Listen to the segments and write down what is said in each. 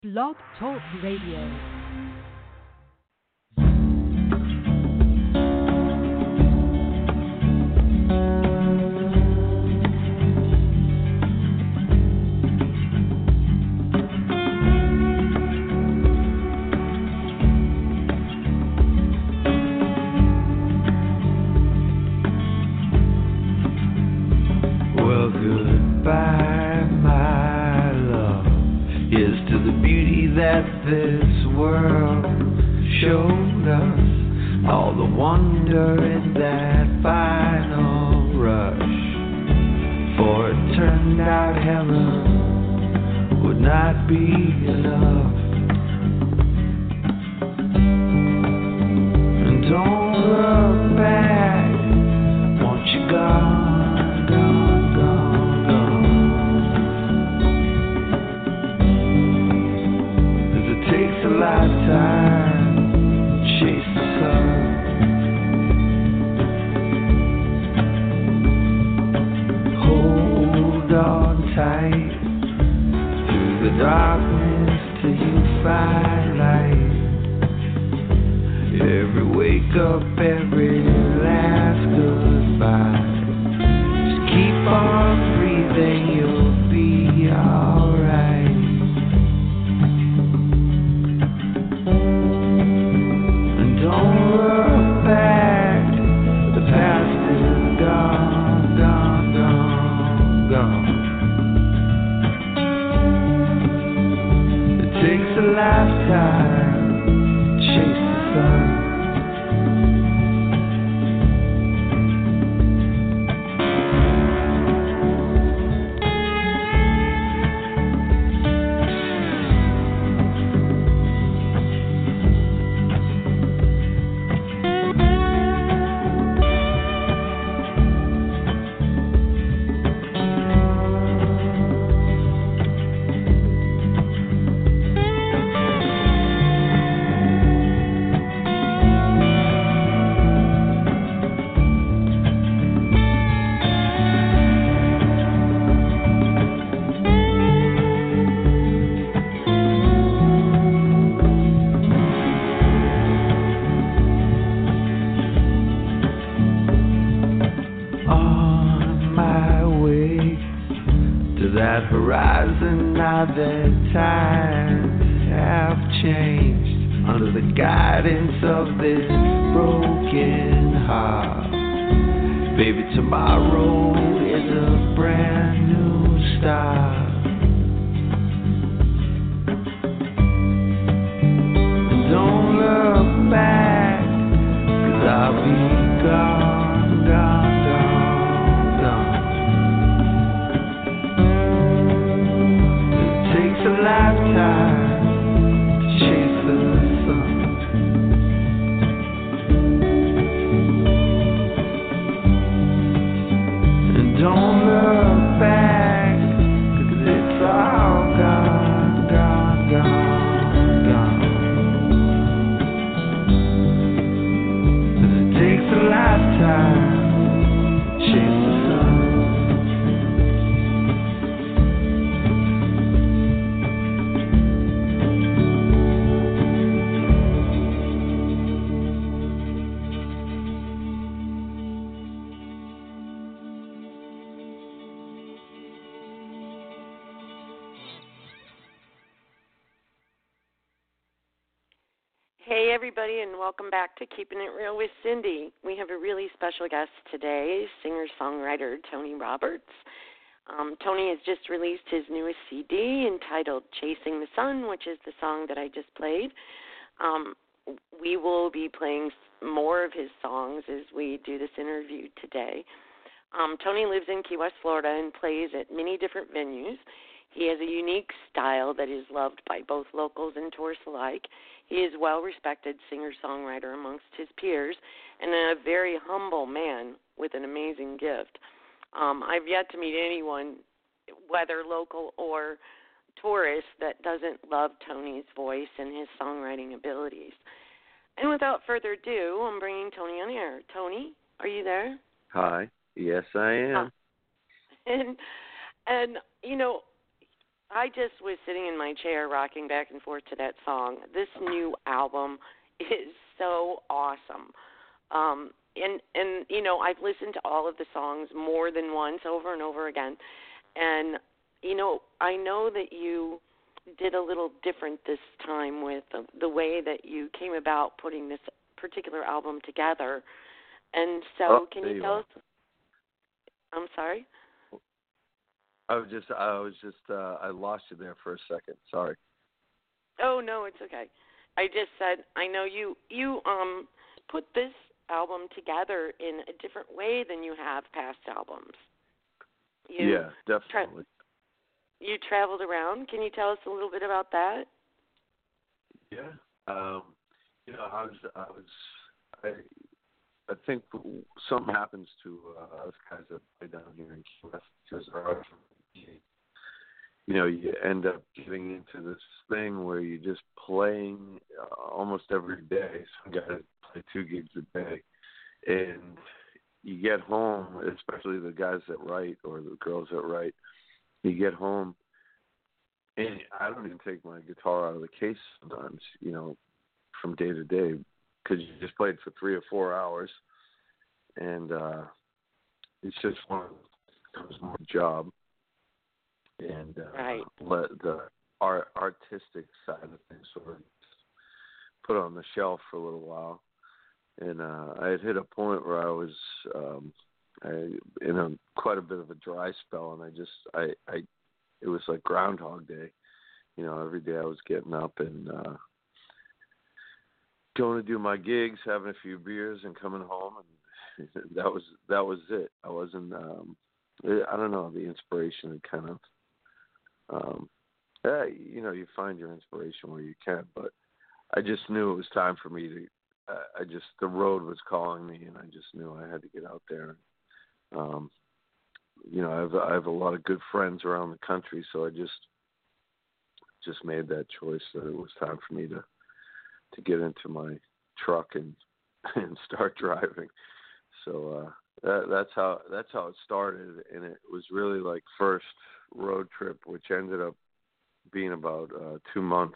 Blog Talk Radio. This world showed us all the wonder in that final rush. For it turned out heaven would not be enough. And don't look back once you're gone, gone, gone, gone. Takes a lifetime to chase the sun. Hold on tight through the darkness till you find light. Every wake up, every last goodbye. Just keep on breathing, you'll be alright. Don't look back, the past is gone, gone, gone, gone. It takes a lifetime to chase the sun. Horizon, now that times have changed under the guidance of this broken heart. Baby, tomorrow is a brand new start. And don't look back, 'cause I'll be gone, gone, gone, gone. A lifetime to chase the sun. And don't look back, 'cause it's all gone, gone, gone, gone. 'Cause it takes a lifetime to chase the sun. Hey, everybody, and welcome back to Keeping It Real with Cindy. We have a really special guest today, singer-songwriter Tony Roberts. Tony has just released his newest CD entitled Chasing the Sun, which is the song that I just played. We will be playing more of his songs as we do this interview today. Tony lives in Key West, Florida, and plays at many different venues. He has a unique style that is loved by both locals and tourists alike. He is a well-respected singer-songwriter amongst his peers and a very humble man with an amazing gift. I've yet to meet anyone, whether local or tourist, that doesn't love Tony's voice and his songwriting abilities. And without further ado, I'm bringing Tony on air. Tony, are you there? Hi. Yes, I am. And you know, I just was sitting in my chair rocking back and forth to that song. This new album is so awesome. And you know, I've listened to all of the songs more than once, over and over again. And you know, I know that you did a little different this time with the way that you came about putting this particular album together. And so, can you tell us? I'm sorry. I lost you there for a second. Sorry. Oh no, it's okay. I just said I know you put this album together in a different way than you have past albums. Yeah, definitely. You traveled around. Can you tell us a little bit about that? Yeah. You know, I think something happens to us guys that play down here in Key West because you know, you end up getting into this thing where you're just playing almost every day. Some guys play 2 gigs a day, and you get home, especially the guys that write or the girls that write. You get home, and I don't even take my guitar out of the case sometimes, you know, from day to day, because you just played for 3 or 4 hours, and it's just one of becomes more job, and right. let the artistic side of things sort of put on the shelf for a little while. And I had hit a point where I was in quite a bit of a dry spell, and it was like Groundhog Day. You know, every day I was getting up and going to do my gigs, having a few beers, and coming home, and that was it. I wasn't. I don't know. The inspiration had kind of. You know, you find your inspiration where you can, but I just knew it was time for me to. The road was calling me, and I just knew I had to get out there. You know, I have a lot of good friends around the country, so I just made that choice that it was time for me to get into my truck and start driving. So that's how it started, and it was really like first road trip, which ended up being about 2 months.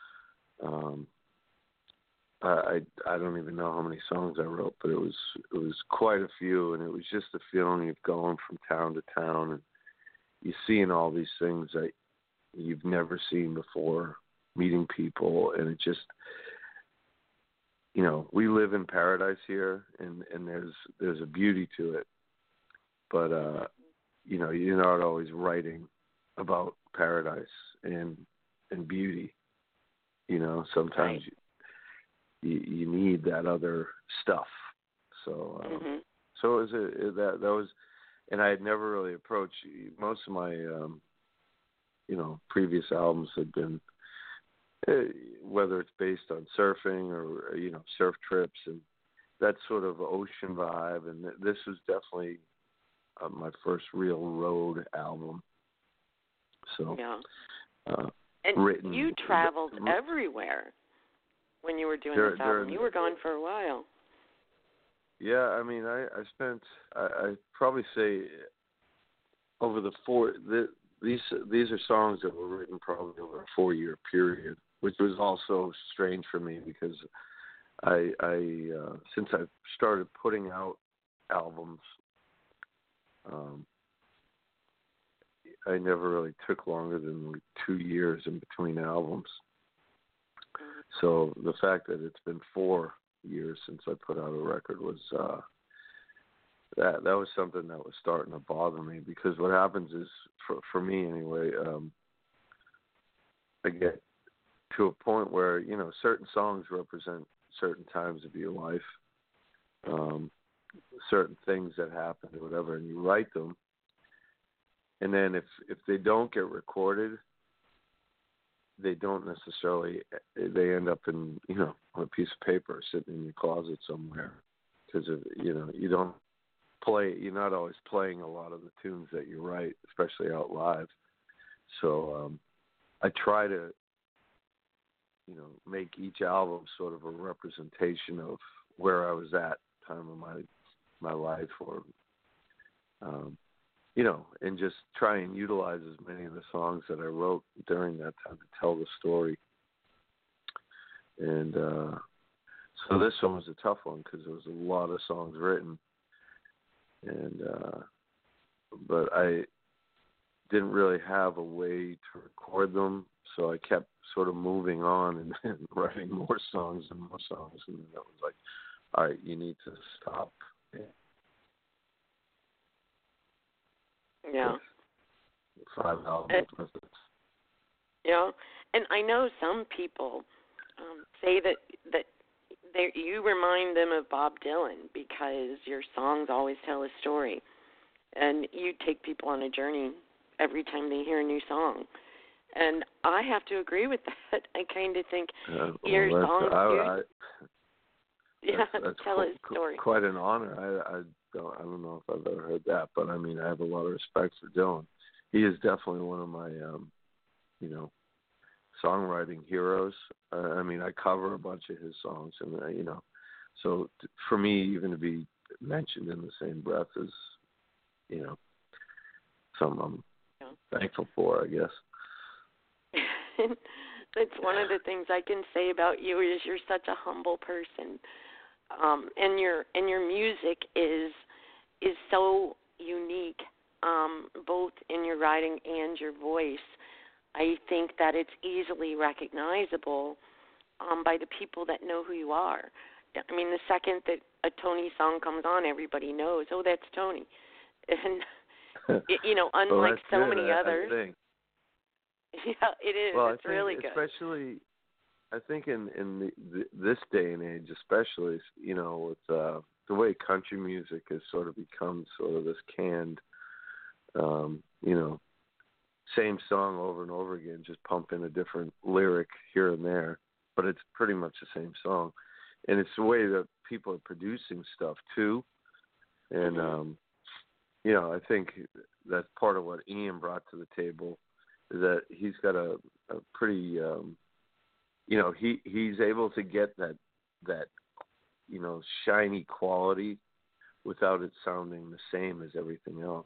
I don't even know how many songs I wrote, but it was quite a few, and it was just the feeling of going from town to town, and you seeing all these things that you've never seen before, meeting people, and it just, you know, we live in paradise here, and there's a beauty to it, but you know, you're not always writing about paradise and beauty. You know, sometimes. Right. You need that other stuff. So so it was that was, and I had never really approached most of my you know, previous albums had been whether it's based on surfing or, you know, surf trips and that sort of ocean vibe, and this was definitely my first real road album. So yeah. And you traveled everywhere. When you were doing this album, you were gone for a while. Yeah, I mean, I spent, I probably say, over these are songs that were written probably over a 4-year period, which was also strange for me because I since I started putting out albums, I never really took longer than like 2 years in between albums. So the fact that it's been 4 years since I put out a record was that was something that was starting to bother me, because what happens is, for me anyway, I get to a point where, you know, certain songs represent certain times of your life, certain things that happened or whatever, and you write them, and then if they don't get recorded, they don't necessarily, they end up in, you know, on a piece of paper sitting in your closet somewhere, because you know, you don't play, you're not always playing a lot of the tunes that you write, especially out live. So I try to, you know, make each album sort of a representation of where I was at time of my life, or and just try and utilize as many of the songs that I wrote during that time to tell the story. And so this one was a tough one because there was a lot of songs written, and but I didn't really have a way to record them, so I kept sort of moving on and writing more songs, and then it was like, all right, you need to stop. Yeah. 5 albums with it. Yeah, and I know some people say that you remind them of Bob Dylan because your songs always tell a story, and you take people on a journey every time they hear a new song. And I have to agree with that. I kind of think your songs tell a story. Quite an honor. I don't know if I've ever heard that, but I mean, I have a lot of respect for Dylan. He is definitely one of my, songwriting heroes. I mean, I cover a bunch of his songs, and so for me, even to be mentioned in the same breath is, something I'm thankful for, I guess. That's one of the things I can say about you is you're such a humble person, and your music is so unique, both in your writing and your voice. I think that it's easily recognizable by the people that know who you are. I mean, the second that a Tony song comes on, everybody knows, oh, that's Tony. And, unlike so many others. Yeah, it is. Well, it's really good. Especially, I think in this day and age, especially, with the way country music has sort of become sort of this canned, same song over and over again, just pump in a different lyric here and there, but it's pretty much the same song. And it's the way that people are producing stuff, too. And, I think that's part of what Ian brought to the table is that he's got a pretty, he's able to get that shiny quality without it sounding the same as everything else.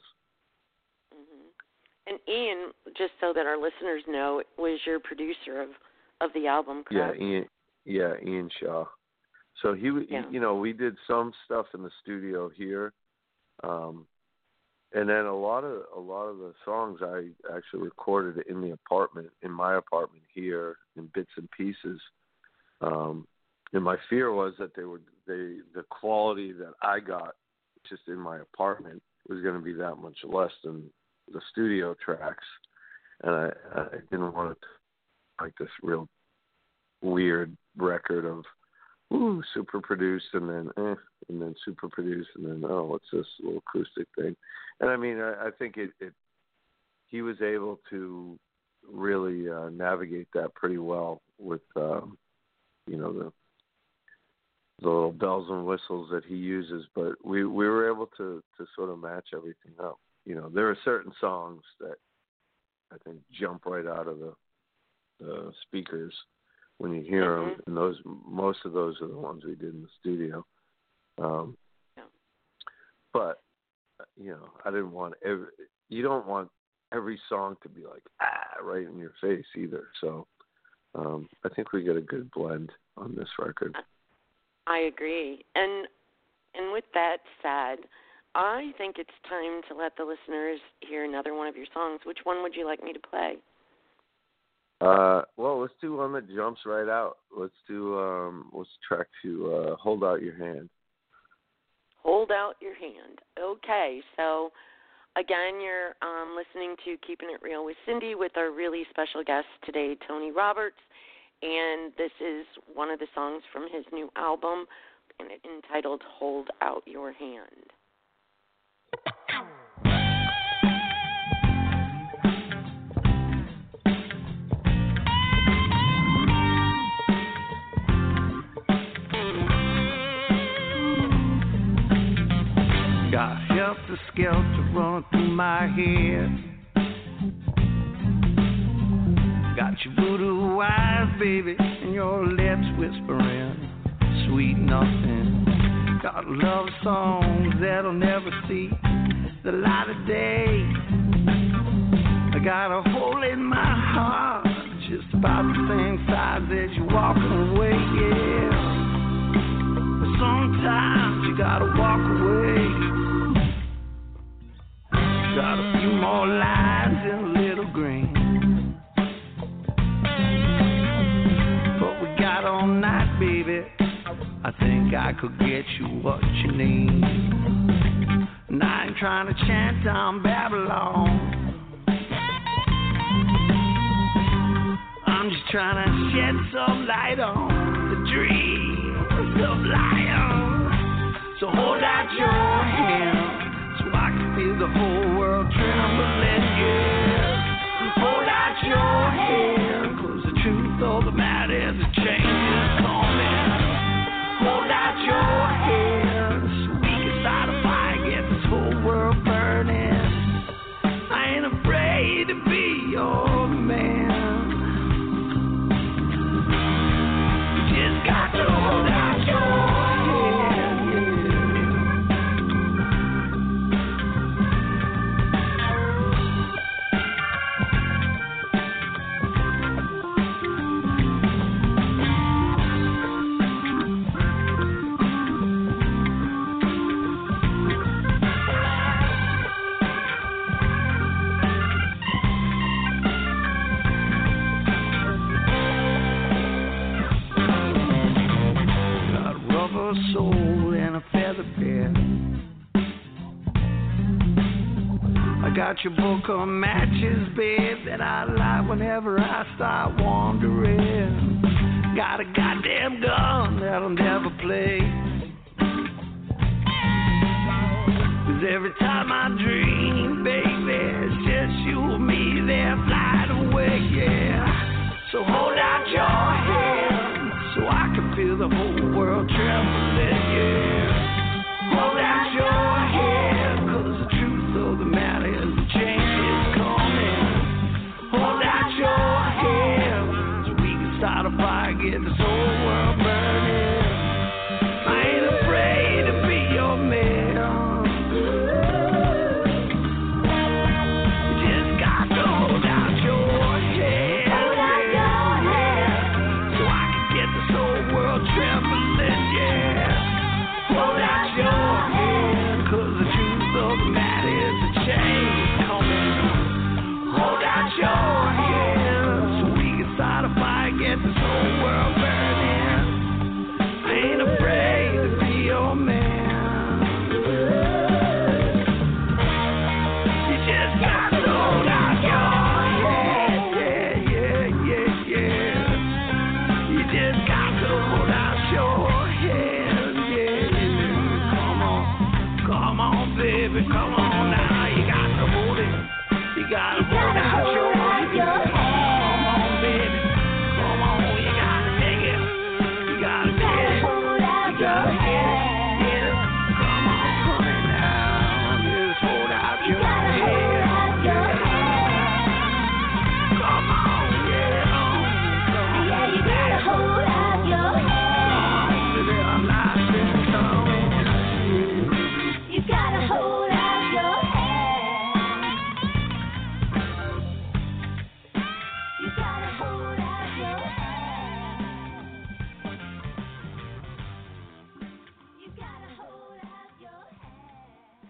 And Ian, just so that our listeners know, was your producer of the album, correct? Ian Shaw. So we did some stuff in the studio here, and then a lot of the songs I actually recorded in my apartment here, in bits and pieces. And my fear was that the quality that I got just in my apartment was going to be that much less than the studio tracks, and I didn't want it to like this real weird record of super produced and then super produced and then what's this little acoustic thing. And I mean, I think he was able to really navigate that pretty well with the little bells and whistles that he uses, but we were able to sort of match everything up. There are certain songs that I think jump right out of the speakers when you hear them, and most of those are the ones we did in the studio. But I didn't want you don't want every song to be like right in your face either. So I think we get a good blend on this record. I agree, and with that said, I think it's time to let the listeners hear another one of your songs. Which one would you like me to play? Well, let's do one that jumps right out. Let's track to Hold Out Your Hand. Hold Out Your Hand. Okay, so again, you're listening to Keeping It Real with Cindy with our really special guest today, Tony Roberts, and this is one of the songs from his new album, and it's entitled Hold Out Your Hand. Got helter-skelter run through my head. Got your voodoo eyes, baby, and your lips whispering sweet nothing. Got love songs that'll never cease. the light of day. I got a hole in my heart, just about the same size as you walking away, yeah. But sometimes you gotta walk away. Got a few more lines in a little green, but we got all night, baby. I think I could get you what you need. And I ain't trying to chant down Babylon. I'm just trying to shed some light on the dreams of lions. So hold out your hand so I can feel the whole world trembling, yeah. Hold out your hand, 'cause the truth of the matter is a change is coming. Hold out your hand so we can start a fire, get this whole world burning. I ain't afraid to be your man. Got to hold out your hand, soul and a feather bed. I got your book of matches, babe, that I light whenever I start wandering. Got a goddamn gun that'll never play. 'Cause every time I dream, baby, it's just you and me there flying away, yeah. So hold out your hand so I can feel the whole world trembling, yeah. Hold out your hand, 'cause the truth of the matter is the change is coming. Hold out your hand so we can start a fire, get this whole world burning. I ain't afraid to be your man. You just got to hold out your hand. Hold out your hand so I can get this whole world trembling, yeah. Hold out your hand, 'cause the truth of the matter is the change coming. Hold out your hand so we can start a fire, get this whole world burning. I ain't afraid to be your man. You just got to hold out your hand, yeah, yeah, yeah, yeah. You just got to hold out your hand, yeah. Come on, baby, come on now. You got to hold it. You got to hold out your hand. Come on, baby, come on. You got to take it. You got to get it. You got to get it. Get it. Come on, honey, now. Just hold out your hand. Yeah. Come on, yeah. Come on, you gotta hold out your hand. Baby, I'm not been coming. You gotta hold out your hand. You gotta hold out your hand. You gotta hold out your hand.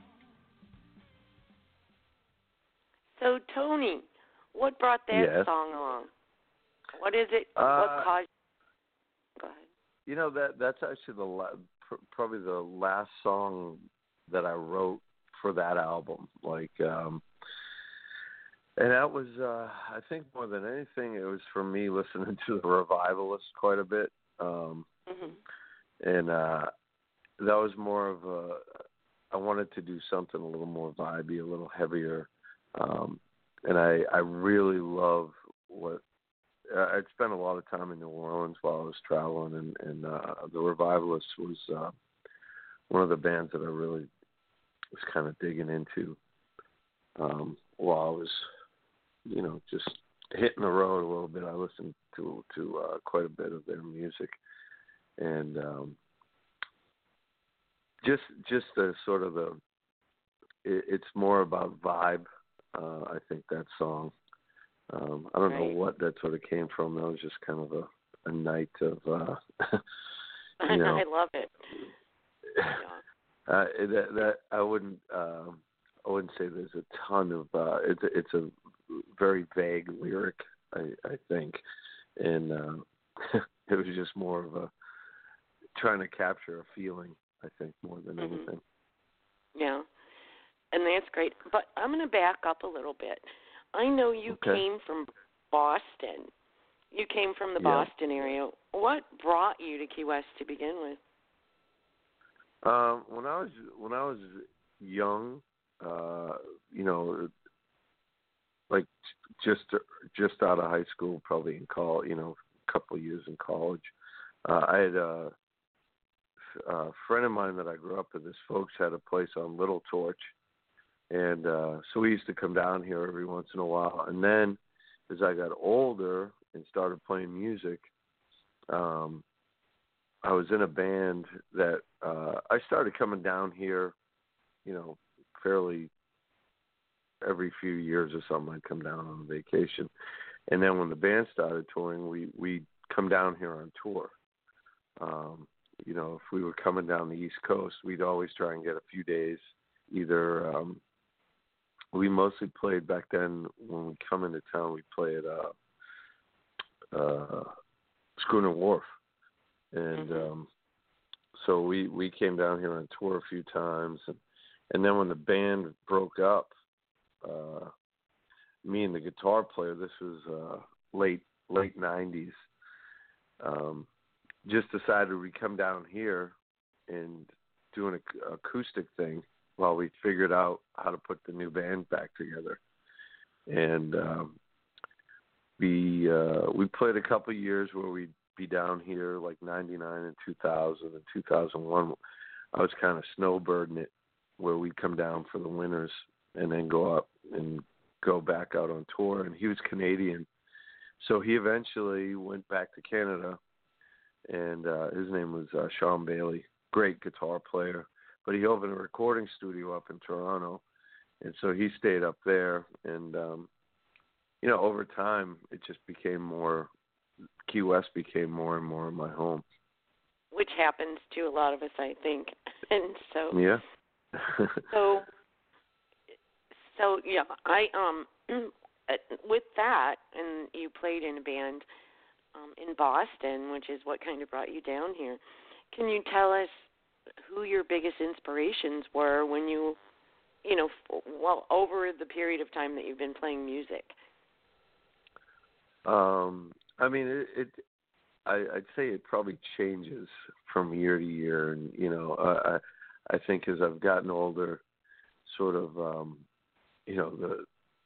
So, Tony, what brought that Yes. song along? What is it? Uh, What caused? Go ahead. You know, that's actually probably the last song that I wrote for that album. Like, and that was, I think more than anything, it was for me listening to the Revivalists quite a bit. Mhm. And that was more of I wanted to do something a little more vibey, a little heavier. And I really love what I'd spent a lot of time in New Orleans while I was traveling, and the Revivalists was one of the bands that I really was kind of digging into while I was, just hitting the road a little bit. I listened to quite a bit of their music, and just the sort of it's more about vibe. I think that song. I don't know what that sort of came from. That was just kind of a night of, you know. I love it. That I wouldn't say there's a ton of. It's a very vague lyric, I think, and it was just more of a trying to capture a feeling, I think, more than anything. Yeah, and that's great. But I'm going to back up a little bit. I know you came from Boston. You came from the Boston area. What brought you to Key West to begin with? When I was young, you know, like just out of high school, probably in college, you know, a couple of years in college, I had a friend of mine that I grew up with. His folks had a place on Little Torch, and so we used to come down here every once in a while. And then, as I got older and started playing music, I was in a band that I started coming down here, you know, fairly every few years or something. I'd come down on vacation. And then when the band started touring, we'd come down here on tour. You know, if we were coming down the East Coast, we'd always try and get a few days. Either we mostly played back then when we come into town, we'd play at Schooner Wharf. And so we came down here on tour a few times. And then when the band broke up, me and the guitar player, this was late 90s, just decided we'd come down here and do an acoustic thing while we figured out how to put the new band back together. And we played a couple of years where we'd be down here like 99 and 2000 and 2001. I was kind of snowbirding it, where we'd come down for the winters and then go up and go back out on tour. And he was Canadian, so he eventually went back to Canada, and his name was Sean Bailey, great guitar player, but he opened a recording studio up in Toronto, and so he stayed up there. And you know, over time it just became more, Key West became more and more my home, which happens to a lot of us, I think. And so yeah. So yeah, I with that, and you played in a band in Boston, which is what kind of brought you down here. Can you tell us who your biggest inspirations were when you know, well, over the period of time that you've been playing music? I mean, I'd say it probably changes from year to year, and you know, I think as I've gotten older, sort of, you know,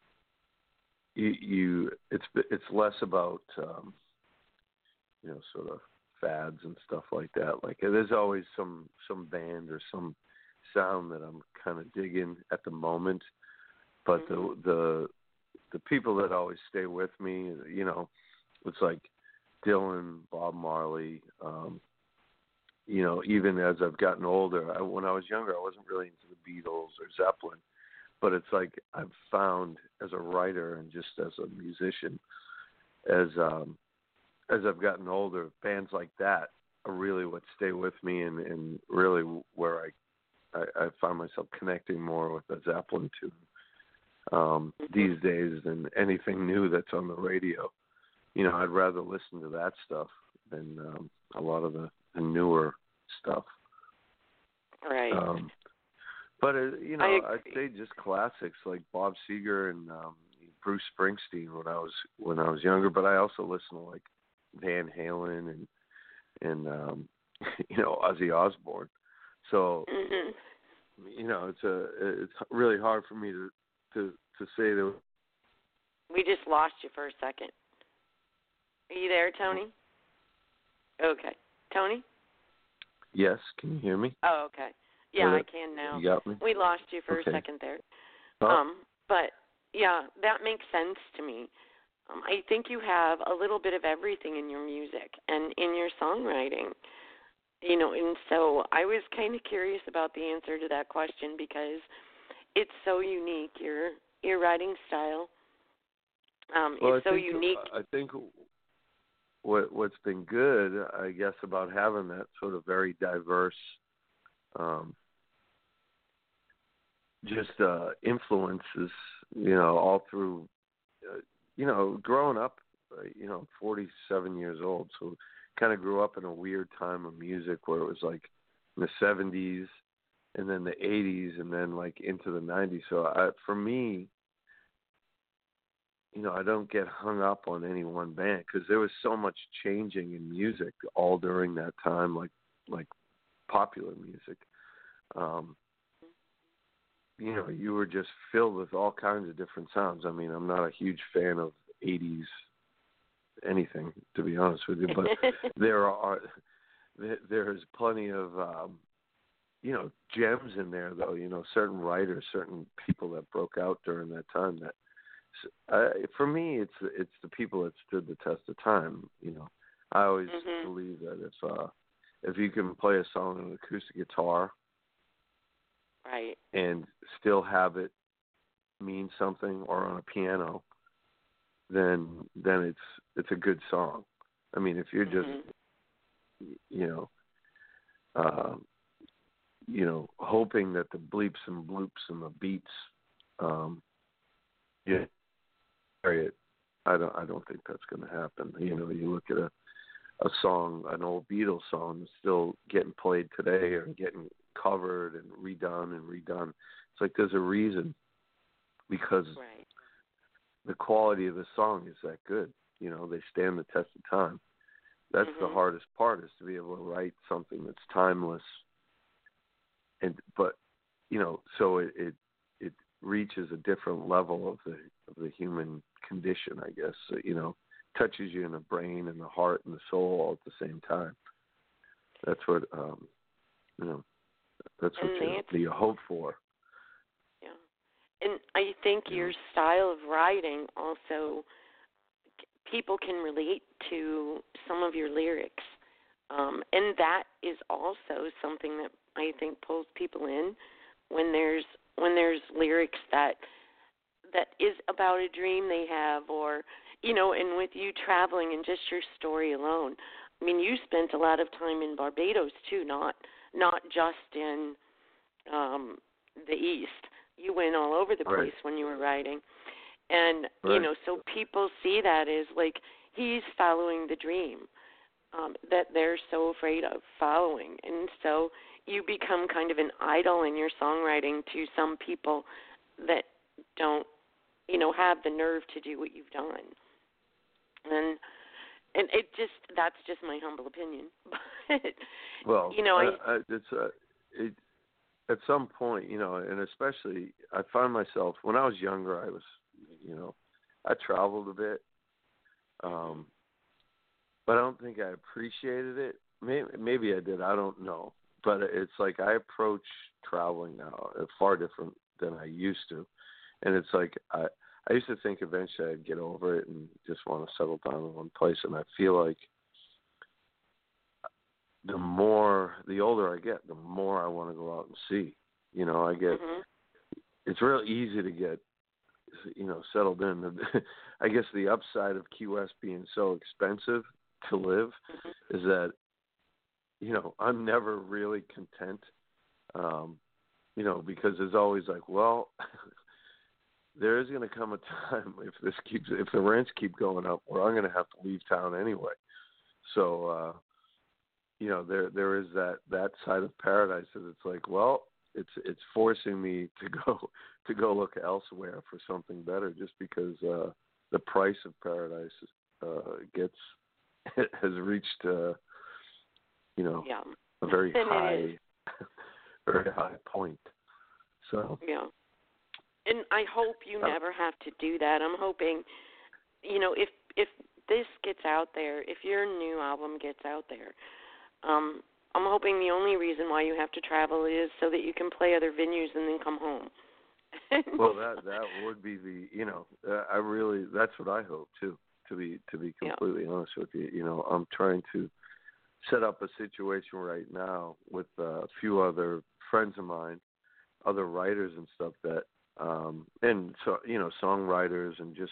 it's less about, you know, sort of fads and stuff like that. Like there's always some band or some sound that I'm kind of digging at the moment, but the people that always stay with me, you know, it's like Dylan, Bob Marley. You know, even as I've gotten older, when I was younger, I wasn't really into the Beatles or Zeppelin, but it's like I've found as a writer and just as a musician, as I've gotten older, bands like that are really what stay with me, and really where I find myself connecting more with the Zeppelin tune these days than anything new that's on the radio. You know, I'd rather listen to that stuff than a lot of the newer stuff. Right. But you know, I'd say just classics like Bob Seger and Bruce Springsteen when I was younger. But I also listen to like Van Halen and you know, Ozzy Osbourne. So you know, it's really hard for me to say that. We just lost you for a second. Are you there, Tony? Okay. Tony? Yes, can you hear me? Oh, okay. Yeah, I can now. You got me? We lost you for a second there. Oh. But, yeah, that makes sense to me. I think you have a little bit of everything in your music and in your songwriting. You know, and so I was kind of curious about the answer to that question, because it's so unique. Your writing style well, is so unique. I think what's been good, I guess, about having that sort of very diverse, influences, all through, growing up, 47 years old, so kind of grew up in a weird time of music where it was like in the 70s and then the 80s and then like into the 90s. So for me, I don't get hung up on any one band because there was so much changing in music all during that time, like popular music. You were just filled with all kinds of different sounds. I mean, I'm not a huge fan of 80s anything, to be honest with you, but there's plenty of gems in there, though. Certain writers, certain people that broke out during that time. That for me, it's the people that stood the test of time. I always believe that if you can play a song on an acoustic guitar, right, and still have it mean something, or on a piano, then it's a good song. I mean, if you're just hoping that the bleeps and bloops and the beats, I don't think that's going to happen. You look at a song, an old Beatles song, that's still getting played today or getting covered and redone. It's like there's a reason, because the quality of the song is that good. They stand the test of time. That's the hardest part, is to be able to write something that's timeless. But so it reaches a different level of the human condition, I guess. Touches you in the brain and the heart and the soul all at the same time. That's what that's what you hope for. Yeah, and I think your style of writing also, people can relate to some of your lyrics, and that is also something that I think pulls people in when there's lyrics that is about a dream they have, or and with you traveling and just your story alone. I mean, you spent a lot of time in Barbados too, not just in the East. You went all over the place when you were writing, and so people see that as like he's following the dream that they're so afraid of following, and so you become kind of an idol in your songwriting to some people that don't have the nerve to do what you've done. And it that's just my humble opinion. But well, at some point, and especially I find myself, when I was younger, I was, I traveled a bit, but I don't think I appreciated it. Maybe I did, I don't know. But it's like I approach traveling now far different than I used to. And it's like I used to think eventually I'd get over it and just want to settle down in one place. And I feel like the older I get, the more I want to go out and see. I get, it's real easy to get, settled in. I guess the upside of Key West being so expensive to live is that, I'm never really content, because there's always like, well, there is going to come a time if the rents keep going up, where I'm going to have to leave town anyway. So, there is that side of paradise that it's like, well, it's forcing me to go look elsewhere for something better, just because the price of paradise has reached a very high very high point. So and I hope you never have to do that. I'm hoping, if this gets out there, if your new album gets out there, I'm hoping the only reason why you have to travel is so that you can play other venues and then come home. Well, that would be that's what I hope too. To be completely honest with you, I'm trying to set up a situation right now with a few other friends of mine, other writers and stuff that, and so songwriters and just,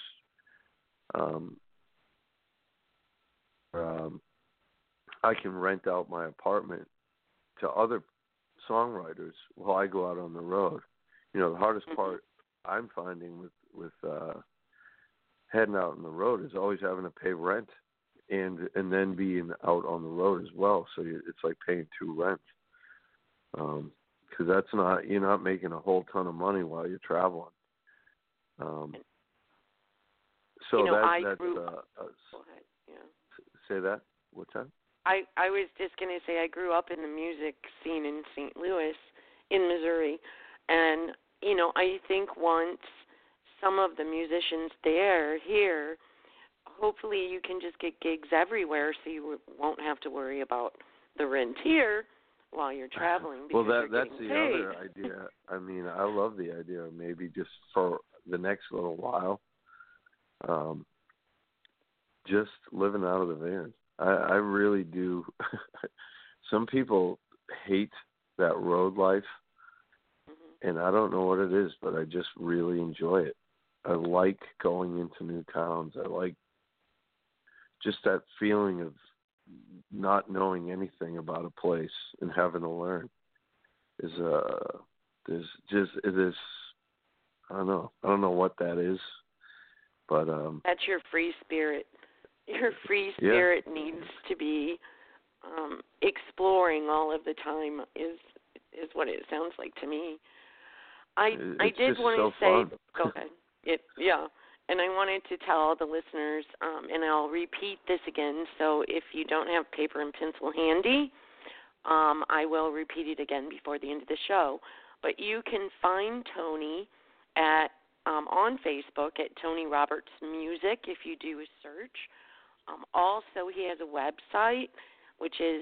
I can rent out my apartment to other songwriters while I go out on the road. The hardest part I'm finding with heading out on the road is always having to pay rent and then being out on the road as well. So it's like paying two rents. Because you're not making a whole ton of money while you're traveling. So that's go ahead. Yeah. Say that. What's that? I was just going to say I grew up in the music scene in St. Louis, in Missouri, and I think once some of the musicians here, hopefully you can just get gigs everywhere, so you won't have to worry about the rent here while you're traveling. Well, that's the other idea. I mean, I love the idea of maybe just for the next little while, just living out of the van. I really do. Some people hate that road life, and I don't know what it is, but I just really enjoy it. I like going into new towns. I like just that feeling of not knowing anything about a place and having to learn. It is. I don't know what that is, but that's your free spirit. Your free spirit needs to be exploring all of the time. Is what it sounds like to me. I did want to say. Go ahead. And I wanted to tell all the listeners, and I'll repeat this again. So if you don't have paper and pencil handy, I will repeat it again before the end of the show. But you can find Tony at on Facebook at Tony Roberts Music if you do a search. Also, he has a website, which is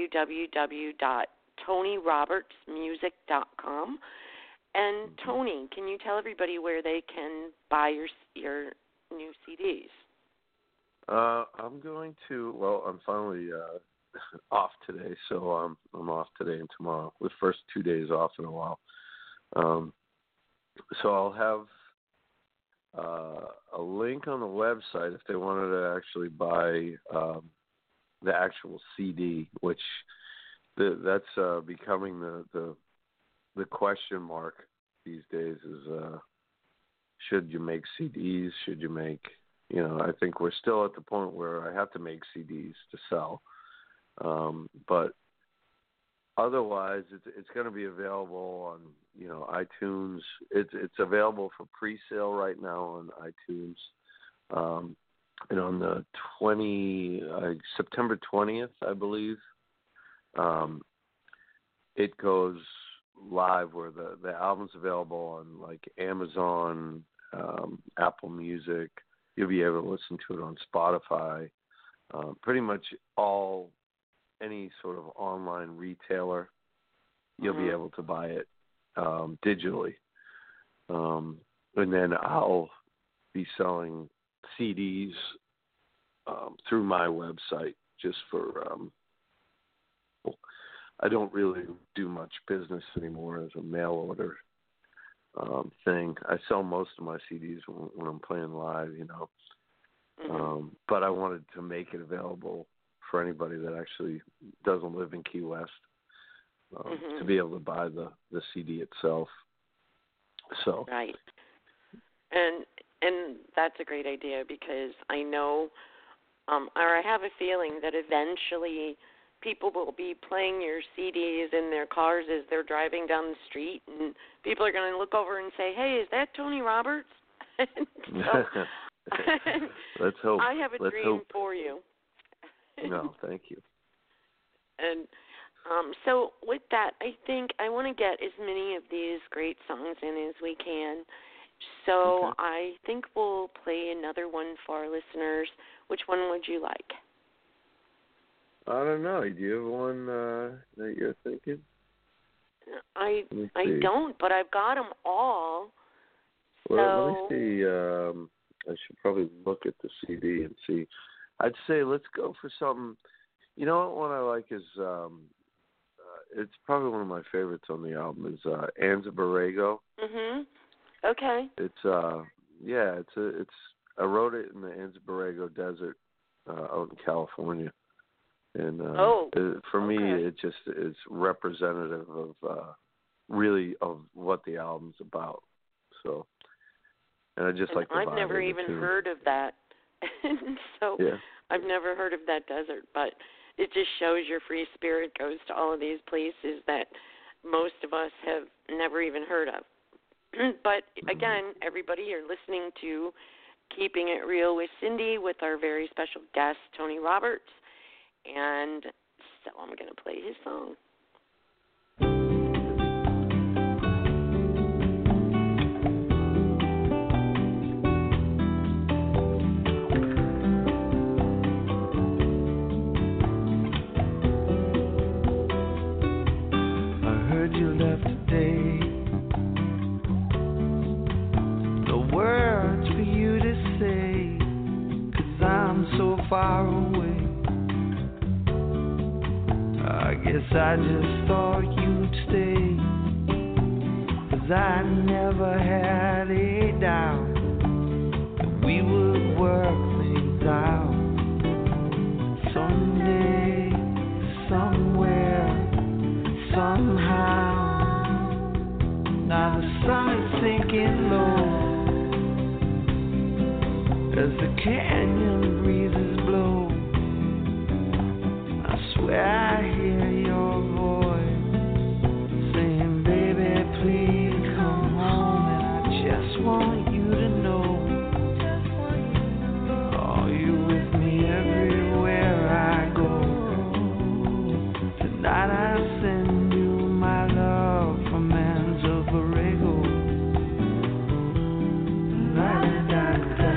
www.tonyrobertsmusic.com. And Tony, can you tell everybody where they can buy your new CDs? I'm going to. Well, I'm finally off today, so I'm off today and tomorrow. The first 2 days off in a while. So I'll have a link on the website if they wanted to actually buy the actual CD, which that's becoming the question mark these days is should you make CDs? Should you make, I think we're still at the point where I have to make CDs to sell. But otherwise, it's going to be available on, iTunes. It's available for pre-sale right now on iTunes. And on the September 20th, I believe, it goes live where the album's available on like Amazon, Apple Music. You'll be able to listen to it on Spotify. Pretty much any sort of online retailer, you'll be able to buy it digitally. And then I'll be selling CDs through my website just for I don't really do much business anymore as a mail order thing. I sell most of my CDs when I'm playing live, but I wanted to make it available for anybody that actually doesn't live in Key West to be able to buy the CD itself. So right, and that's a great idea because I know, or I have a feeling that eventually people will be playing your CDs in their cars as they're driving down the street, and people are going to look over and say, "Hey, is that Tony Roberts?" Let's hope. I have a dream for you. No, thank you. And so with that, I think I want to get as many of these great songs in as we can. So I think we'll play another one for our listeners. Which one would you like? I don't know. Do you have one that you're thinking? I don't, but I've got them all. Well, let me see. I should probably look at the CD and see. I'd say let's go for something. You know what one I like is it's probably one of my favorites on the album is Anza Borrego. Mhm. Okay. It's I wrote it in the Anza Borrego Desert out in California, and for me it just is representative of really of what the album's about. So, and I just like the vibe. I've never even heard of that. So yeah. I've never heard of that desert, but it just shows your free spirit goes to all of these places that most of us have never even heard of. But again, everybody, you're listening to Keeping It Real with Cindy with our very special guest, Tony Roberts. And so I'm going to play his song. Far away. I guess I just thought you'd stay, 'cause I never had a doubt that we would work things out. Someday, somewhere, somehow. Now the sun is sinking low as the canyon breezes blow. I swear I hear your voice saying, baby, please come home. And I just want you to know, oh, you're with me everywhere I go. Tonight I send you my love from Anza Borrego. La-da-da-da.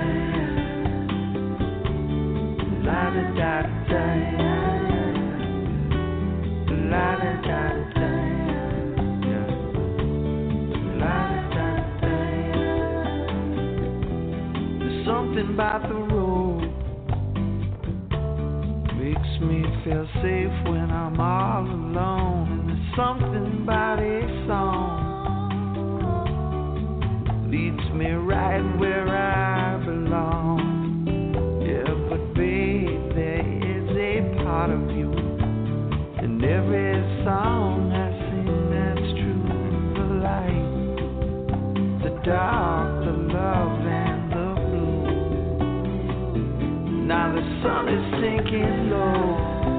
La-da-da-da, la-da-da-da, yeah. La-da-da-da. There's something about the road makes me feel safe when I'm all alone. And there's something about a song leads me right where I belong. Part of you in every song I sing that's true. The light, the dark, the love and the blue. Now the sun is sinking low,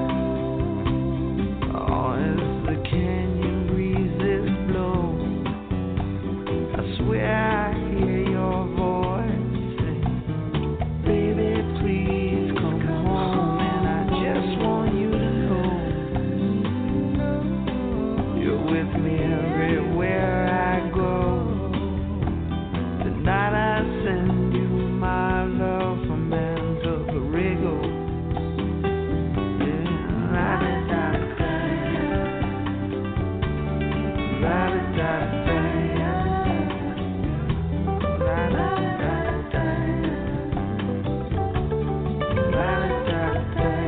oh, as the canyon breezes blow. I swear I hear your voice say, baby, please come home. With me everywhere I go. Tonight I send you my love from Anza Borrego. Yeah, la-da-da-da, la-da-da-da, la-da-da-da, la-da-da-da.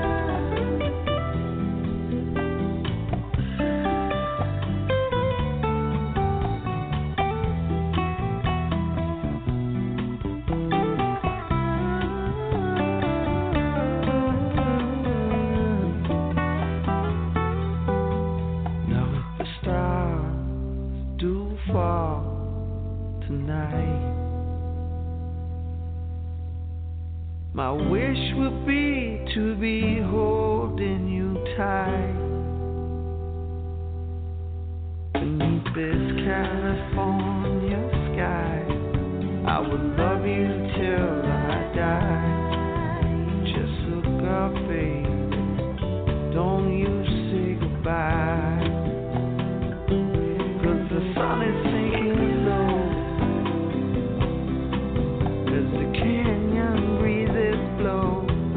My wish would be to be holding you tight beneath this California sky. I would love you till I die. Just look up, baby, don't you say goodbye. 'Cause the sun is sinking low as the canyon breezes blow.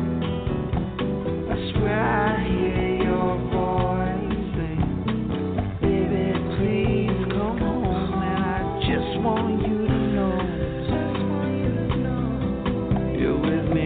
I swear I hear your voice saying, baby, please come home. And I just want you to know, you're with me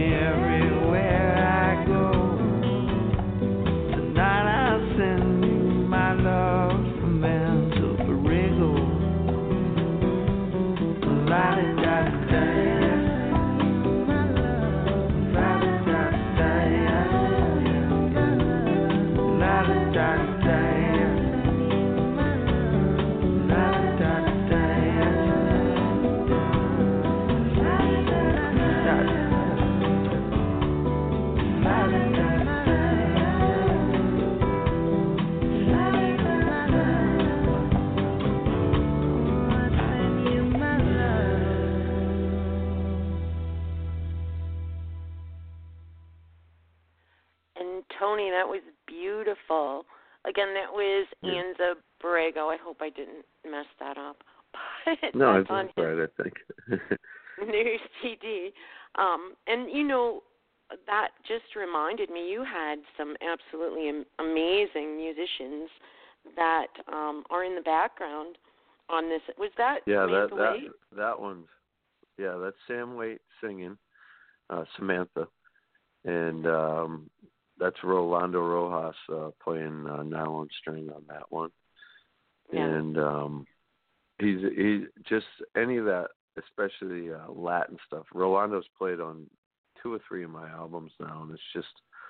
Tony, that was beautiful. Again, that was Anza Borrego. I hope I didn't mess that up. No, it's right, I think. New CD. And, you know, that just reminded me you had some absolutely amazing musicians that are in the background on this. Was that Samantha Waite? That one's, that's Sam Waite singing, Samantha. And that's Rolando Rojas playing nylon string on that one. Yeah. And he's just any of that, especially Latin stuff. Rolando's played on 2 or 3 of my albums now, and it's just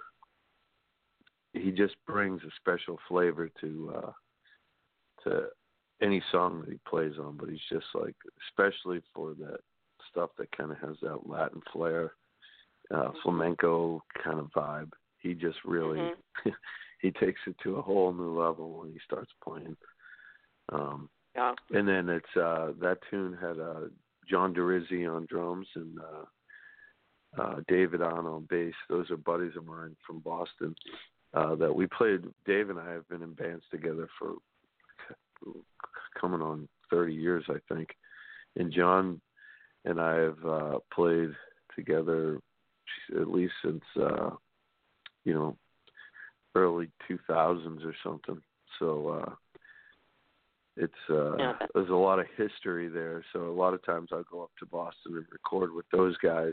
he just brings a special flavor to any song that he plays on. But he's just like, especially for that stuff that kind of has that Latin flair, flamenco kind of vibe. He just really he takes it to a whole new level when he starts playing. And then it's that tune had John DeRizzi on drums and David on bass. Those are buddies of mine from Boston that we played. Dave and I have been in bands together for coming on 30 years, I think. And John and I have played together at least since early 2000s or something. So it's there's a lot of history there. So a lot of times I'll go up to Boston and record with those guys,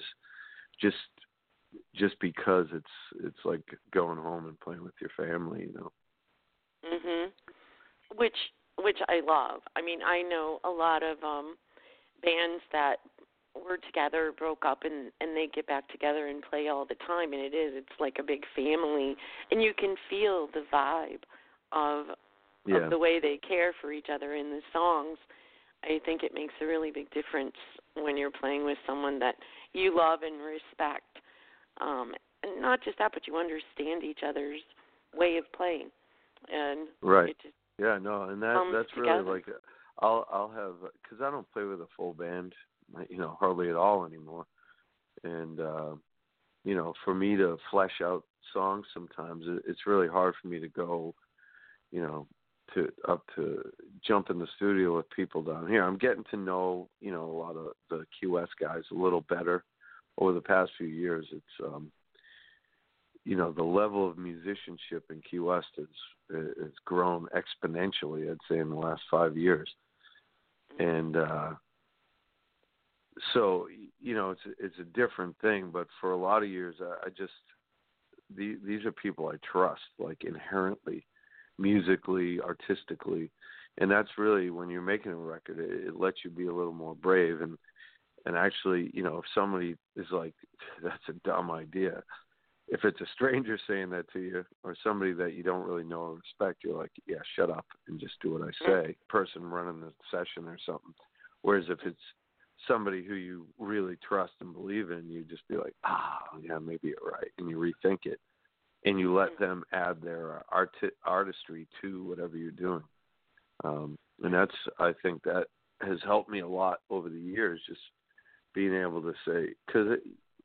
just because it's like going home and playing with your family, you know. Which I love. I mean, I know a lot of bands that were together, broke up, and they get back together and play all the time, and it's like a big family, and you can feel the vibe of the way they care for each other in the songs. I think it makes a really big difference when you're playing with someone that you love and respect. And not just that, but you understand each other's way of playing. And right. It just and that's together. Really like I'll have, because I don't play with a full band, hardly at all anymore. And for me to flesh out songs sometimes, it's really hard for me to go, to jump in the studio with people down here. I'm getting to know, a lot of the Key West guys a little better over the past few years. It's, the level of musicianship in Key West has grown exponentially, I'd say, in the last 5 years. And so, it's a different thing. But for a lot of years, I just, these are people I trust, like inherently, musically, artistically. And that's really, when you're making a record, it lets you be a little more brave. And actually, if somebody is like, that's a dumb idea, if it's a stranger saying that to you, or somebody that you don't really know or respect, you're like, yeah, shut up and just do what I say. Person running the session or something. Whereas if it's somebody who you really trust and believe in, you just be like, yeah, maybe you're right, and you rethink it, and you let them add their artistry to whatever you're doing. And that's, I think that has helped me a lot over the years, just being able to say, because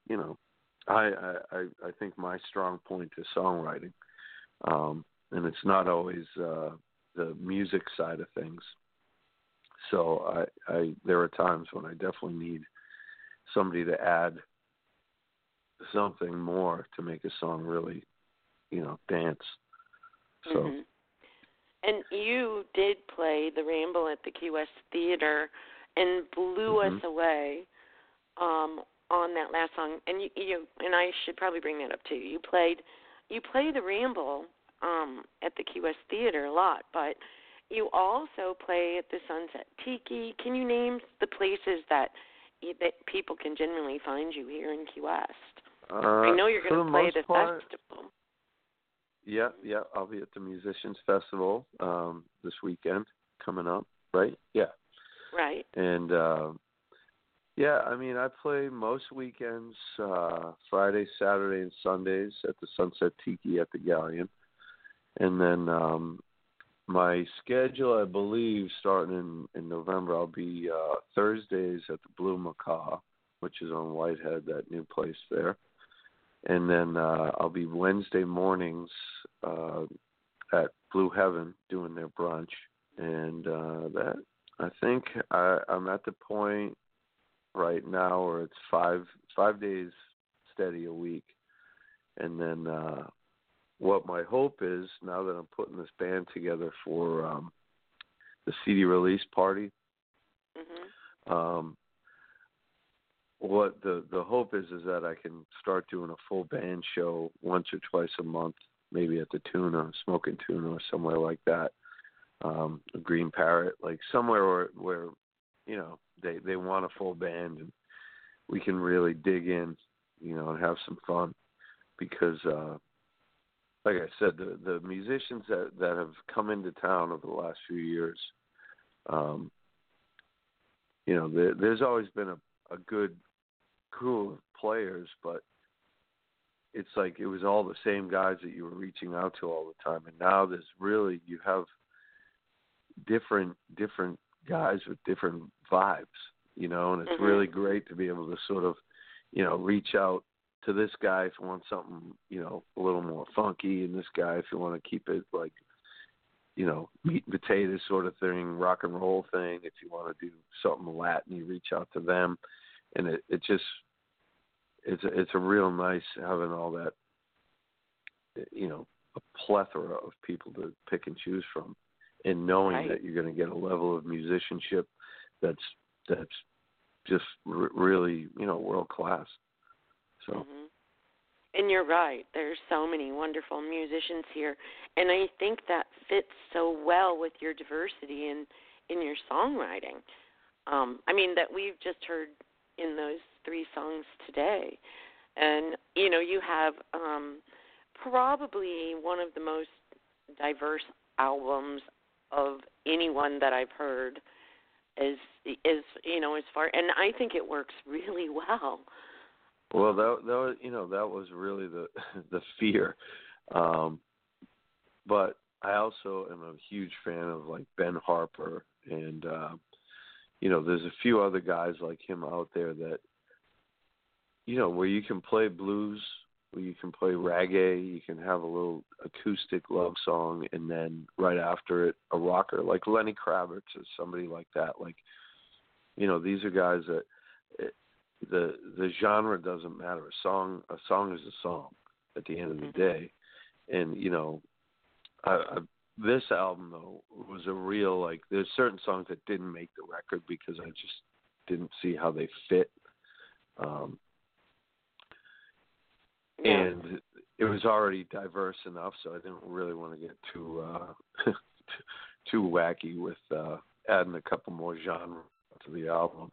I think my strong point is songwriting, and it's not always the music side of things. So there are times when I definitely need somebody to add something more to make a song really, dance. So. And you did play the Ramble at the Key West Theater and blew us away on that last song. And you and I should probably bring that up too. You play the Ramble at the Key West Theater a lot, but you also play at the Sunset Tiki. Can you name the places that people can generally find you here in Key West? I know you're going to play the festival. Yeah. I'll be at the Musicians Festival this weekend coming up, right? Yeah. Right. And yeah, I mean, I play most weekends, Friday, Saturday, and Sundays at the Sunset Tiki at the Galleon. And then my schedule, I believe, starting in November, I'll be Thursdays at the Blue Macaw, which is on Whitehead, that new place there. And then I'll be Wednesday mornings at Blue Heaven doing their brunch. And that, I think I'm at the point right now where it's five days steady a week. And then what my hope is, now that I'm putting this band together for the CD release party, what the hope is that I can start doing a full band show once or twice a month, maybe at the Tuna, Smoking Tuna, or somewhere like that, Green Parrot, like somewhere where you know they want a full band and we can really dig in, you know, and have some fun, because like I said, the musicians that have come into town over the last few years, you know, there's always been a good crew of players, but it's like it was all the same guys that you were reaching out to all the time, and now there's really, you have different guys with different vibes, you know, and it's really great to be able to sort of, you know, reach out to this guy if you want something, you know, a little more funky, and this guy if you want to keep it like, you know, meat and potatoes sort of thing, rock and roll thing. If you want to do something Latin, you reach out to them, and it just it's a real nice having all that, you know, a plethora of people to pick and choose from, and knowing that you're going to get a level of musicianship that's just really, you know, world class. So. And you're right. There's so many wonderful musicians here, and I think that fits so well with your diversity in your songwriting. I mean, that we've just heard in those 3 songs today, and you know, you have probably one of the most diverse albums of anyone that I've heard. Is you know, as far, and I think it works really well. Well, that was, you know, that was really the fear, but I also am a huge fan of like Ben Harper, and you know, there's a few other guys like him out there that, you know, where you can play blues, where you can play reggae, you can have a little acoustic love song, and then right after it a rocker, like Lenny Kravitz or somebody like that. Like, you know, these are guys that. The genre doesn't matter. A song is a song at the end of the day. And, you know, this album, though, was a real, like, there's certain songs that didn't make the record because I just didn't see how they fit. And it was already diverse enough, so I didn't really want to get too too wacky with adding a couple more genres to the album.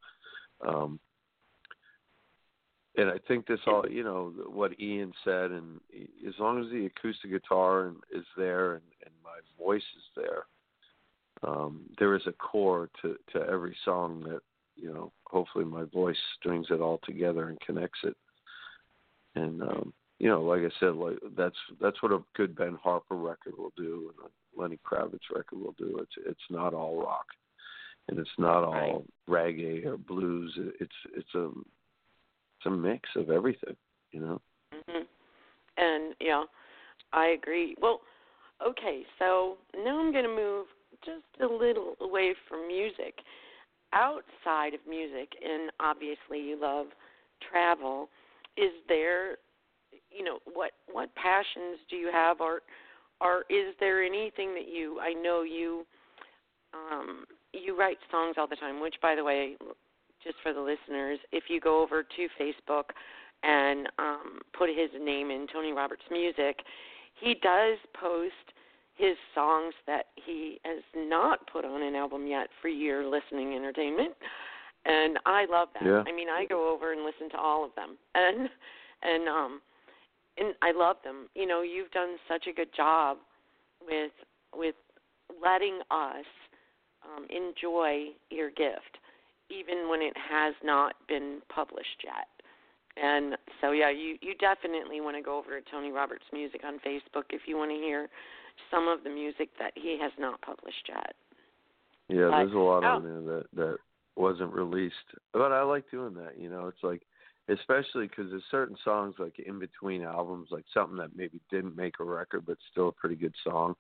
And I think this all, you know, what Ian said, and as long as the acoustic guitar is there and my voice is there, there is a core to every song that, you know, hopefully my voice strings it all together and connects it. And, you know, like I said, like that's what a good Ben Harper record will do, and a Lenny Kravitz record will do. It's not all rock, and it's not all reggae or blues. It's a mix of everything, you know. And yeah, I agree. Well, okay, so now I'm going to move just a little away from music. Outside of music, and obviously you love travel, is there, you know, what passions do you have, or is there anything that I know you write songs all the time, which, by the way, just for the listeners, if you go over to Facebook and put his name in, Tony Roberts Music, he does post his songs that he has not put on an album yet for your listening entertainment, and I love that. Yeah. I mean, I go over and listen to all of them, and I love them. You know, you've done such a good job with letting us enjoy your gift, even when it has not been published yet. And so, yeah, you definitely want to go over to Tony Roberts Music on Facebook if you want to hear some of the music that he has not published yet. Yeah, there's a lot on there that wasn't released. But I like doing that, you know. It's like, especially because there's certain songs like in between albums, like something that maybe didn't make a record but still a pretty good song.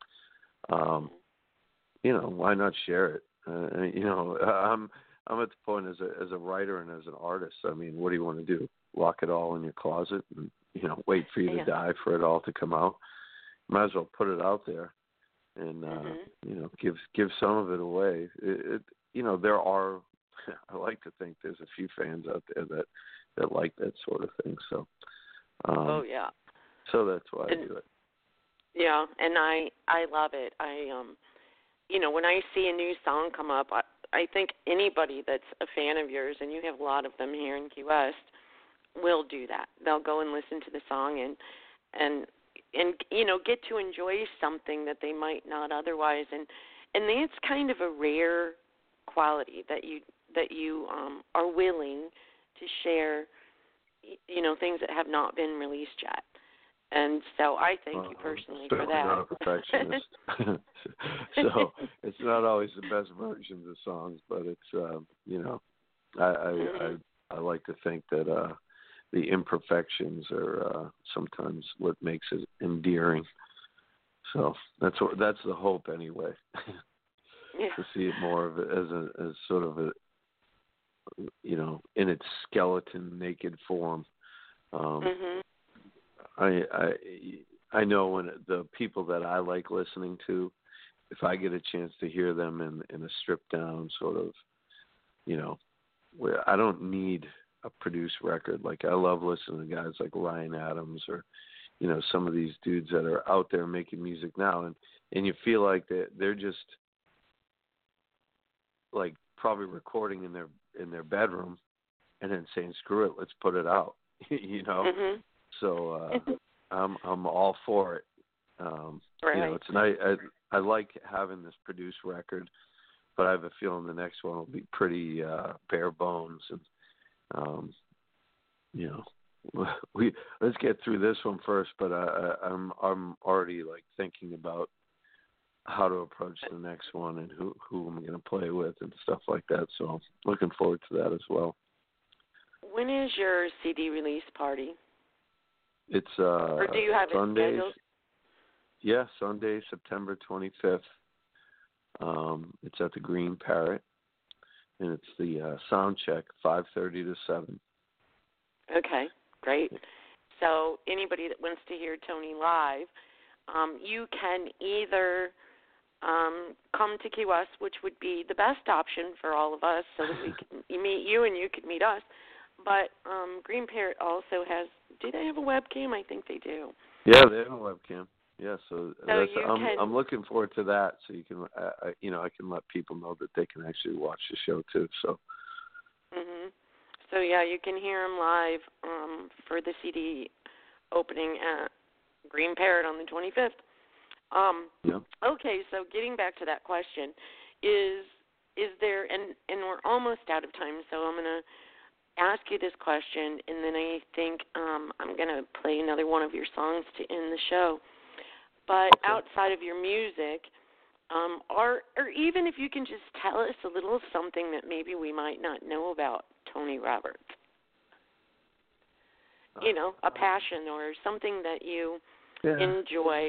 You know, why not share it? You know, I'm at the point as a writer and as an artist. I mean, what do you want to do? Lock it all in your closet and, you know, wait for you to die for it all to come out? Might as well put it out there and you know, give some of it away. You know, there are, I like to think there's a few fans out there that like that sort of thing. So so that's why I do it. Yeah, and I love it. You know, when I see a new song come up, I think anybody that's a fan of yours, and you have a lot of them here in Key West, will do that. They'll go and listen to the song and you know, get to enjoy something that they might not otherwise. And it's kind of a rare quality that you are willing to share, you know, things that have not been released yet. And so I thank you personally for that. I'm not a perfectionist. So it's not always the best versions of songs, but it's, you know, I like to think that the imperfections are sometimes what makes it endearing. So that's the hope anyway. To see it more of it as sort of a, you know, in its skeleton, naked form. I know when the people that I like listening to, if I get a chance to hear them in a stripped down sort of, you know, where I don't need a produced record. Like I love listening to guys like Ryan Adams or, you know, some of these dudes that are out there making music now, and you feel like they're just like probably recording in their bedroom and then saying, screw it, let's put it out. You know? So I'm all for it. You know, it's nice. I like having this produced record, but I have a feeling the next one will be pretty bare bones. And you know, let's get through this one first. But I'm already like thinking about how to approach the next one and who I'm going to play with and stuff like that. So I'm looking forward to that as well. When is your CD release party? It's or do you have Sundays. it scheduled? Yeah, Sunday, September 25th. It's at the Green Parrot, and it's the sound check, 5:30 to 7. Okay, great. So anybody that wants to hear Tony live, you can either come to Key West, which would be the best option for all of us, so that we can meet you and you could meet us. But Green Parrot also has. Do they have a webcam? I think they do. Yeah, they have a webcam. Yeah, so that's, I'm looking forward to that. So you can, you know, I can let people know that they can actually watch the show too. So. So yeah, you can hear them live for the CD opening at Green Parrot on the 25th. Okay, so getting back to that question, is there, and we're almost out of time, so I'm going to ask you this question, and then I think I'm going to play another one of your songs to end the show. But outside of your music, or even if you can just tell us a little something that maybe we might not know about Tony Roberts. You know, a passion or something that you enjoy.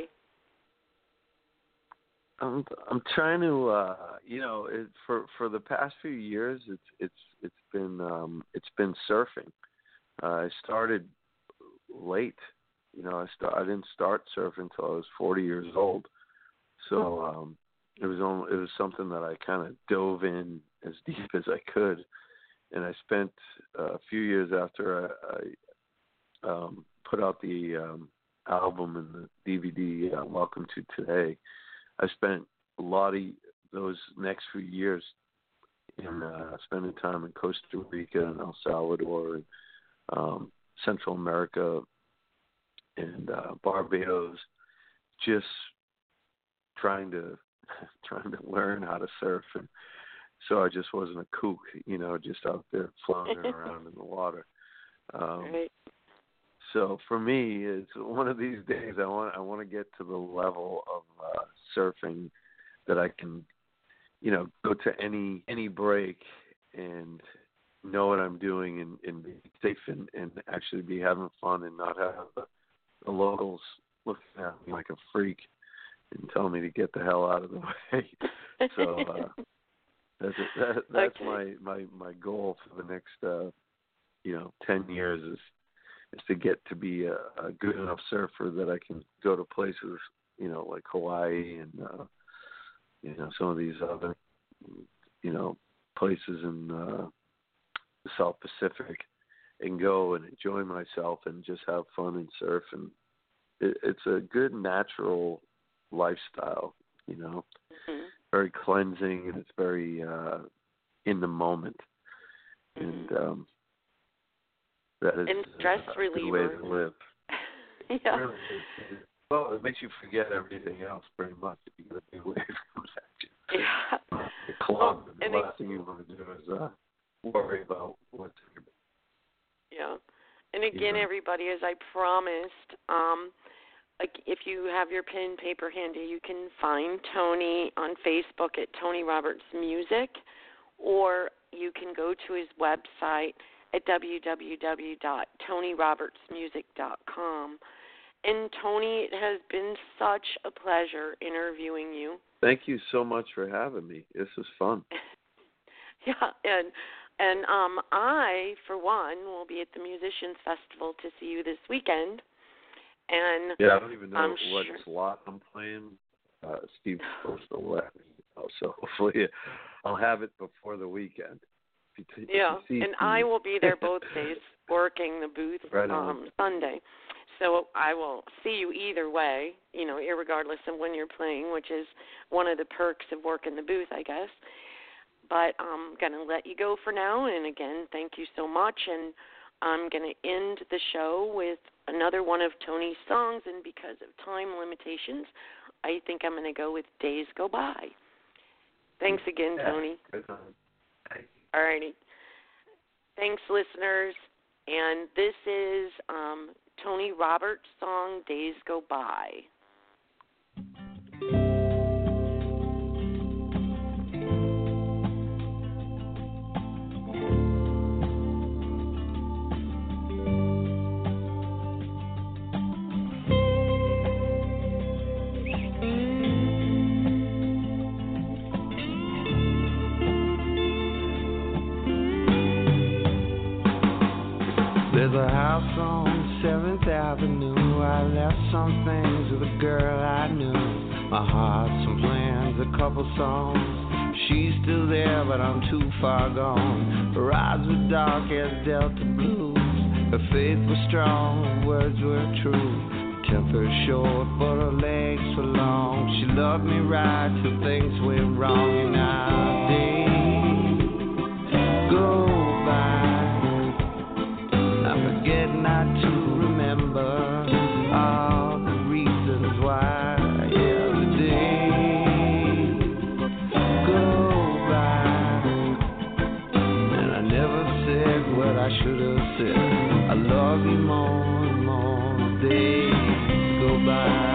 I'm trying to, you know, for the past few years, it's been surfing. I started late. You know, I didn't start surfing until I was 40 years old. So it was something that I kind of dove in as deep as I could, and I spent a few years after I put out the album and the DVD, Welcome to Today. I spent a lot of those next few years in spending time in Costa Rica and El Salvador and Central America, and Barbados, just trying to learn how to surf, and so I just wasn't a kook, just out there floating around in the water. Right. So for me, it's one of these days I want to get to the level of surfing that I can, go to any break and know what I'm doing and be safe and actually be having fun and not have the locals looking at me like a freak and telling me to get the hell out of the way. So that's okay. my goal for the next 10 years is to get to be a good enough surfer that I can go to places like Hawaii and some of these other places in the South Pacific and go and enjoy myself and just have fun and surf, and it's a good natural lifestyle, Mm-hmm. very cleansing, and it's very in the moment. Mm-hmm. And that is stress a reliever. good way to live. Yeah. Really, well, it makes you forget everything else pretty much if you get a big wave comes at you. Yeah. The club, the last thing you want to do is worry about what's in your bag. Yeah. And again, everybody, as I promised, if you have your pen and paper handy, you can find Tony on Facebook at Tony Roberts Music, or you can go to his website at www.tonyrobertsmusic.com. And Tony, it has been such a pleasure interviewing you. Thank you so much for having me. This was fun. Yeah, and I, for one, will be at the Musicians Festival to see you this weekend. And yeah, I don't even know what sure. slot I'm playing. Steve's supposed to let me know, so hopefully I'll have it before the weekend. Yeah, and I will be there both days working the booth right Sunday. So I will see you either way, irregardless of when you're playing, which is one of the perks of working the booth, I guess. But I'm going to let you go for now. And again, thank you so much. And I'm going to end the show with another one of Tony's songs. And because of time limitations, I think I'm going to go with Days Go By. Thanks again, Tony. All righty. Thanks, listeners. And this is Tony Roberts' song, Days Go By. There's a house on 7th Avenue. I left some things with a girl I knew. My heart, some plans, a couple songs. She's still there, but I'm too far gone. Her eyes were dark as Delta blues. Her faith was strong, her words were true. Temper short, but her legs were long. She loved me right till things went wrong. And now days go by. Forget not to remember all the reasons why. Yeah, the days go by, and I never said what I should have said. I love you more and more as days go by.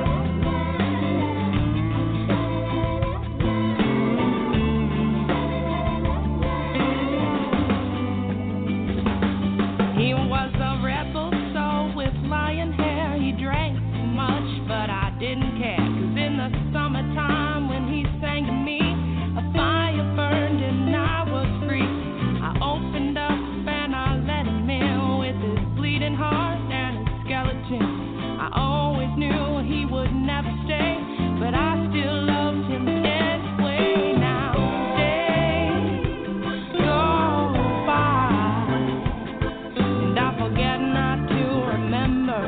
Didn't care, 'cause in the summertime when he sang to me, a fire burned and I was free. I opened up and I let him in with his bleeding heart and his skeleton. I always knew he would never stay, but I still loved him anyway. Now days go by and I forget not to remember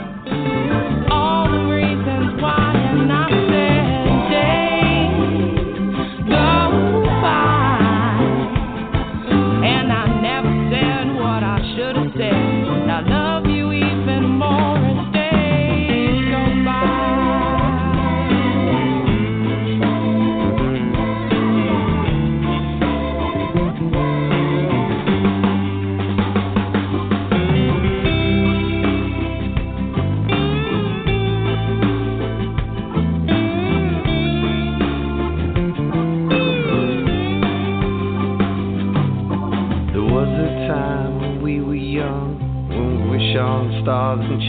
all the reasons why. And I said, days go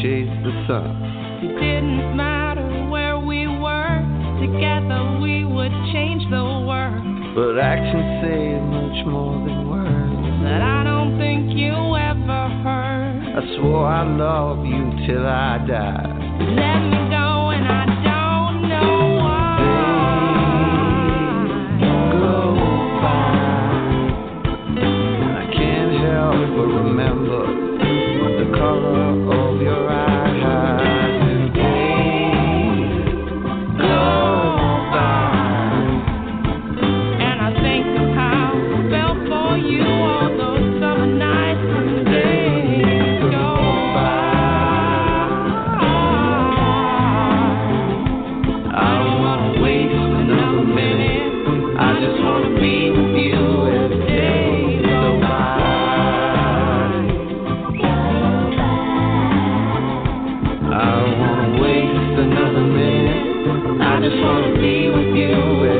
chase the sun. It didn't matter where we were, together we would change the world. But actions say much more than words that I don't think you ever heard. I swore I'd love you till I died. Let me go and I don't know why. Goodbye. I can't help but remember the color of your eyes. I just wanna be with you.